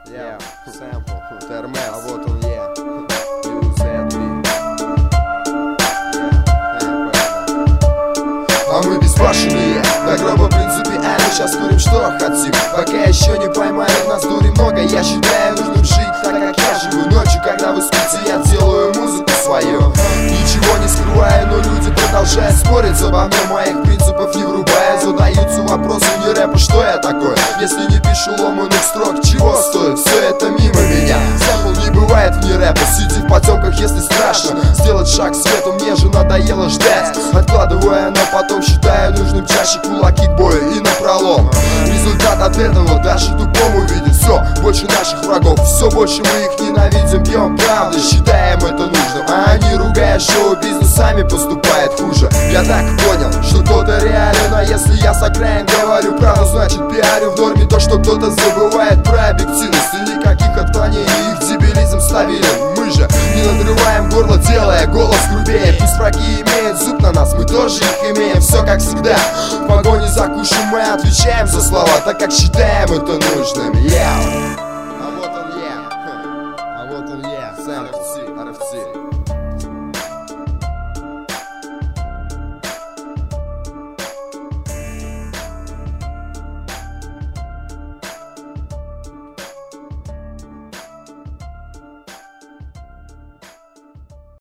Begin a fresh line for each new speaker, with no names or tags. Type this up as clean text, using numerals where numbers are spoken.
Сэмпл, Термес,
а вот он я. А мы безбашенные, до гроба принципиально. Сейчас курим, что хотим, пока еще не поймали нас дури много. Я считаю нужным жить так, как я живу. Ночью, когда вы спите, я делаю музыку свою. Ничего не скрываю, но люди продолжают спорить обо мне. Моих принципов не врубая, задаются вопросы не рэпа, что я такой, если не пишу ломаных строк. Чего стоит все это мимо меня? Сэмпл не бывает вне рэпа. Сиди в потемках, если страшно сделать шаг к свету, мне же надоело ждать. Откладывая на потом, считаю нужным чаще кулаки к бою и напролом. Результат от этого даже тупому видит. Все больше наших врагов, все больше мы их ненавидим. Пьем правду, считаем это нужным, а они, ругая шоу-бизнес, сами поступают хуже. Я так понял, что кто-то реален, а если я с окраин говорю правду, значит пиарю в норме то, что кто-то забывает про объективность. И никаких отклонений, их дебилизм ставили. Мы же не надрываем горло, делая голос грубее. Пусть враги имеют зуб на нас, мы тоже их имеем. Все как всегда, в погоне за кушем мы отвечаем за слова, так как считаем это нужным.